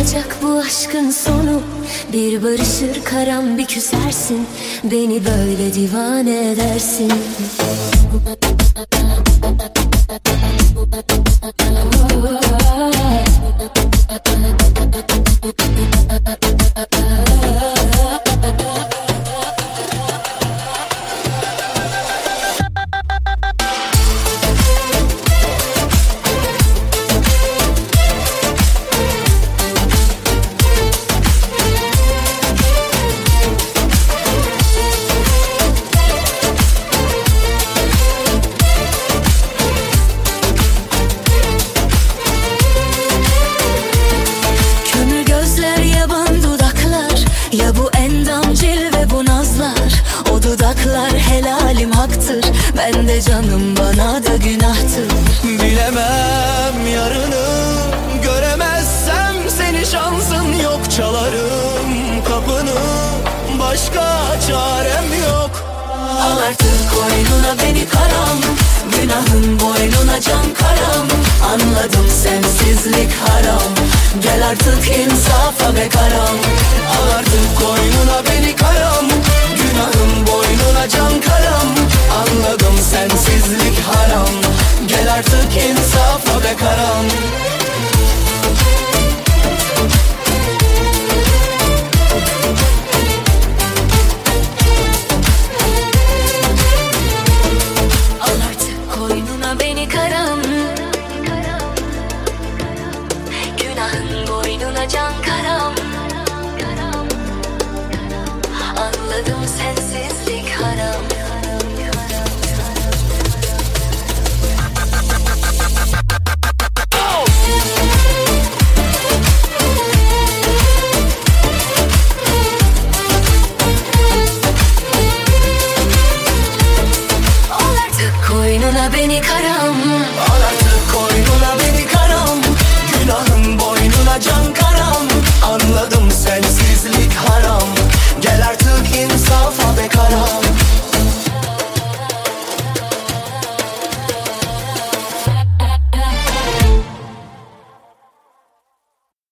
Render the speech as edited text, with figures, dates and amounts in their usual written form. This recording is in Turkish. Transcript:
olacak bu aşkın sonu? Bir barışır karam bir küsersin, beni böyle divane edersin. Ya bu endam cilve bu nazlar, o dudaklar helalim haktır. Ben de canım bana da günahtır. Bilemem yarını, göremezsem seni şansın yok. Çalarım kapını, başka çarem yok. Al artık koynuna beni karam, günahın boynuna can karam. Anladım sensizlik haram, gel artık insafa be karam. Al artık koynuna beni karam, günahın boynuna can karam. Anladım sensizlik haram, gel artık insafa be karam. Al artık koynuna beni karam, günahın boynuna can karam. Anladım sensizlik haram. Al artık koynuna beni karam, Al artık koynuna beni karam, günahın boynuna can karam. Anladım sensiz